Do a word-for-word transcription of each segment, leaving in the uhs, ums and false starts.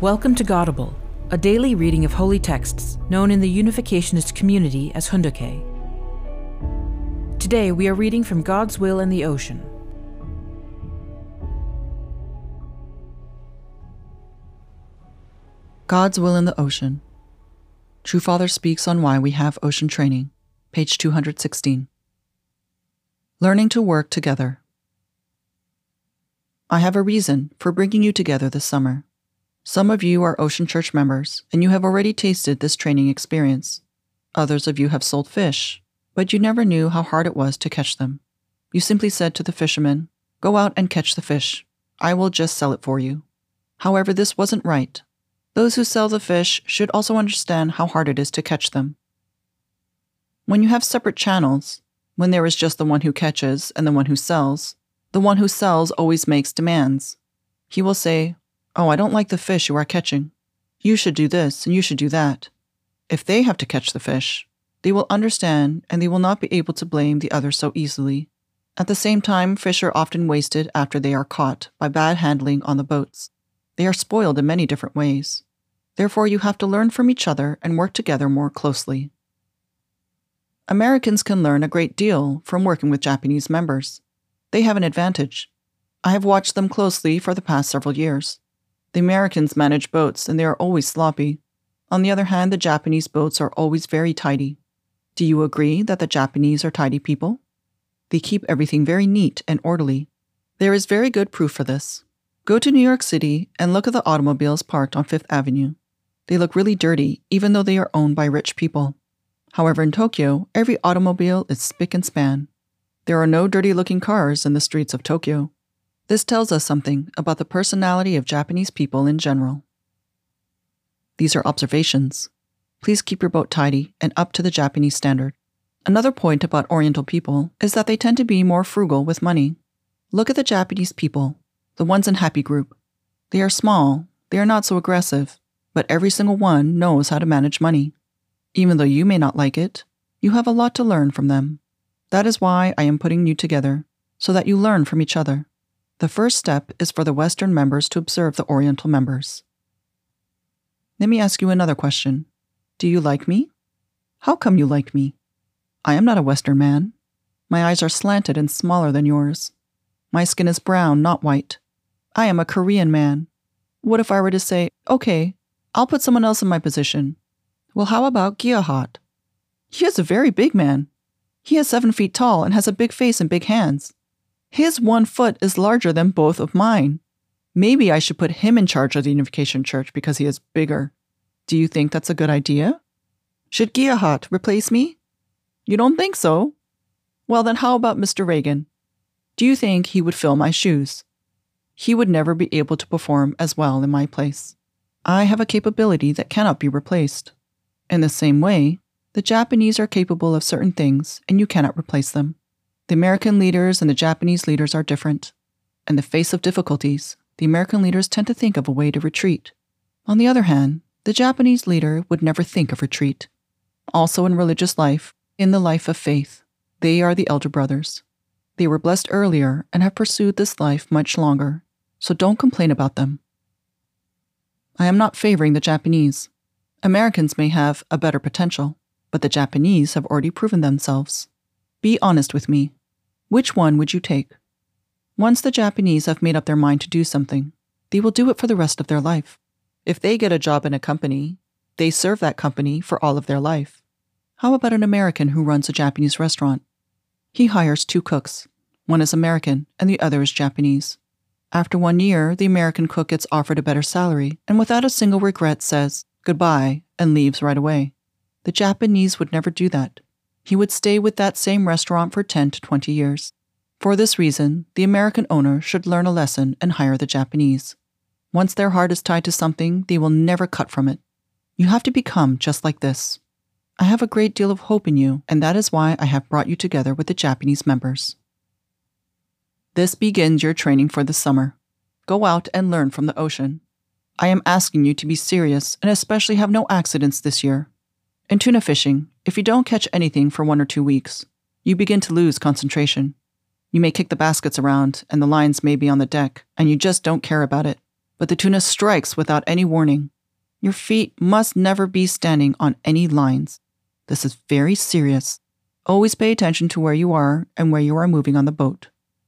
Welcome to Godible, a daily reading of holy texts known in the Unificationist community as Hoondake. Today we are reading from God's Will in the Ocean. God's Will in the Ocean. True Father speaks on why we have ocean training, page two hundred sixteen. Learning to work together. I have a reason for bringing you together this summer. Some of you are Ocean Church members, and you have already tasted this training experience. Others of you have sold fish, but you never knew how hard it was to catch them. You simply said to the fisherman, "Go out and catch the fish. I will just sell it for you." However, this wasn't right. Those who sell the fish should also understand how hard it is to catch them. When you have separate channels, when there is just the one who catches and the one who sells, the one who sells always makes demands. He will say, "Oh, I don't like the fish you are catching. You should do this and you should do that." If they have to catch the fish, they will understand and they will not be able to blame the other so easily. At the same time, fish are often wasted after they are caught by bad handling on the boats. They are spoiled in many different ways. Therefore, you have to learn from each other and work together more closely. Americans can learn a great deal from working with Japanese members. They have an advantage. I have watched them closely for the past several years. The Americans manage boats and they are always sloppy. On the other hand, the Japanese boats are always very tidy. Do you agree that the Japanese are tidy people? They keep everything very neat and orderly. There is very good proof for this. Go to New York City and look at the automobiles parked on Fifth Avenue. They look really dirty, even though they are owned by rich people. However, in Tokyo, every automobile is spick and span. There are no dirty-looking cars in the streets of Tokyo. This tells us something about the personality of Japanese people in general. These are observations. Please keep your boat tidy and up to the Japanese standard. Another point about Oriental people is that they tend to be more frugal with money. Look at the Japanese people, the ones in Happy Group. They are small, they are not so aggressive, but every single one knows how to manage money. Even though you may not like it, you have a lot to learn from them. That is why I am putting you together, so that you learn from each other. The first step is for the Western members to observe the Oriental members. Let me ask you another question. Do you like me? How come you like me? I am not a Western man. My eyes are slanted and smaller than yours. My skin is brown, not white. I am a Korean man. What if I were to say, okay, I'll put someone else in my position? Well, how about Gyahat? He is a very big man. He is seven feet tall and has a big face and big hands. His one foot is larger than both of mine. Maybe I should put him in charge of the Unification Church because he is bigger. Do you think that's a good idea? Should Gyahat replace me? You don't think so? Well, then how about Mister Reagan? Do you think he would fill my shoes? He would never be able to perform as well in my place. I have a capability that cannot be replaced. In the same way, the Japanese are capable of certain things and you cannot replace them. The American leaders and the Japanese leaders are different. In the face of difficulties, the American leaders tend to think of a way to retreat. On the other hand, the Japanese leader would never think of retreat. Also in religious life, in the life of faith, they are the elder brothers. They were blessed earlier and have pursued this life much longer, so don't complain about them. I am not favoring the Japanese. Americans may have a better potential, but the Japanese have already proven themselves. Be honest with me. Which one would you take? Once the Japanese have made up their mind to do something, they will do it for the rest of their life. If they get a job in a company, they serve that company for all of their life. How about an American who runs a Japanese restaurant? He hires two cooks. One is American and the other is Japanese. After one year, the American cook gets offered a better salary and without a single regret says goodbye and leaves right away. The Japanese would never do that. He would stay with that same restaurant for ten to twenty years. For this reason, the American owner should learn a lesson and hire the Japanese. Once their heart is tied to something, they will never cut from it. You have to become just like this. I have a great deal of hope in you, and that is why I have brought you together with the Japanese members. This begins your training for the summer. Go out and learn from the ocean. I am asking you to be serious and especially have no accidents this year. In tuna fishing, if you don't catch anything for one or two weeks, you begin to lose concentration. You may kick the baskets around and the lines may be on the deck and you just don't care about it. but the tuna strikes without any warning. Your feet must never be standing on any lines. This is very serious. Always pay attention to where you are and where you are moving on the boat.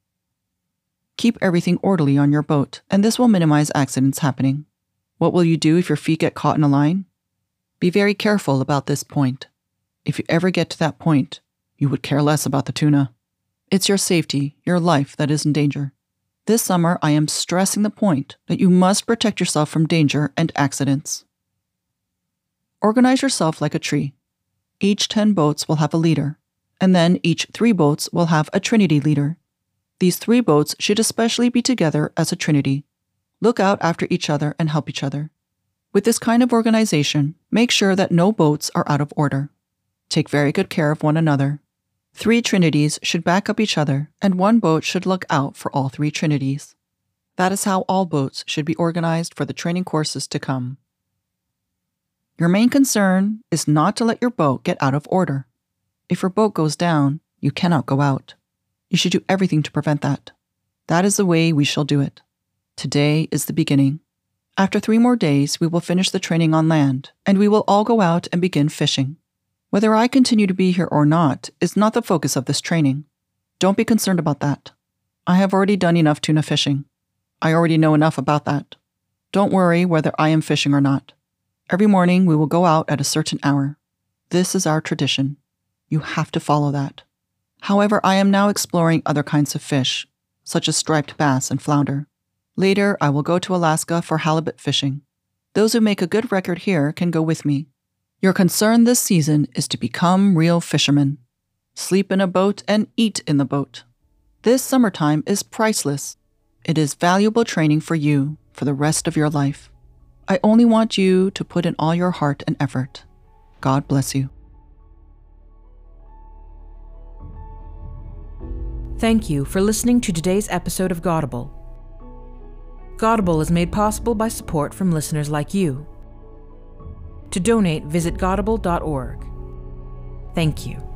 Keep everything orderly on your boat, and this will minimize accidents happening. What will you do if your feet get caught in a line? Be very careful about this point. If you ever get to that point, you would care less about the tuna. It's your safety, your life that is in danger. This summer, I am stressing the point that you must protect yourself from danger and accidents. Organize yourself like a tree. Each ten boats will have a leader, and then each three boats will have a trinity leader. These three boats should especially be together as a trinity. Look out after each other and help each other. With this kind of organization, make sure that no boats are out of order. Take very good care of one another. Three trinities should back up each other, and one boat should look out for all three trinities. That is how all boats should be organized for the training courses to come. Your main concern is not to let your boat get out of order. If your boat goes down, you cannot go out. You should do everything to prevent that. That is the way we shall do it. Today is the beginning. After three more days, we will finish the training on land, and we will all go out and begin fishing. Whether I continue to be here or not is not the focus of this training. Don't be concerned about that. I have already done enough tuna fishing. I already know enough about that. Don't worry whether I am fishing or not. Every morning we will go out at a certain hour. This is our tradition. You have to follow that. However, I am now exploring other kinds of fish, such as striped bass and flounder. Later, I will go to Alaska for halibut fishing. Those who make a good record here can go with me. Your concern this season is to become real fishermen. Sleep in a boat and eat in the boat. This summertime is priceless. It is valuable training for you for the rest of your life. I only want you to put in all your heart and effort. God bless you. Thank you for listening to today's episode of Godible. Godible is made possible by support from listeners like you. To donate, visit godible dot org. Thank you.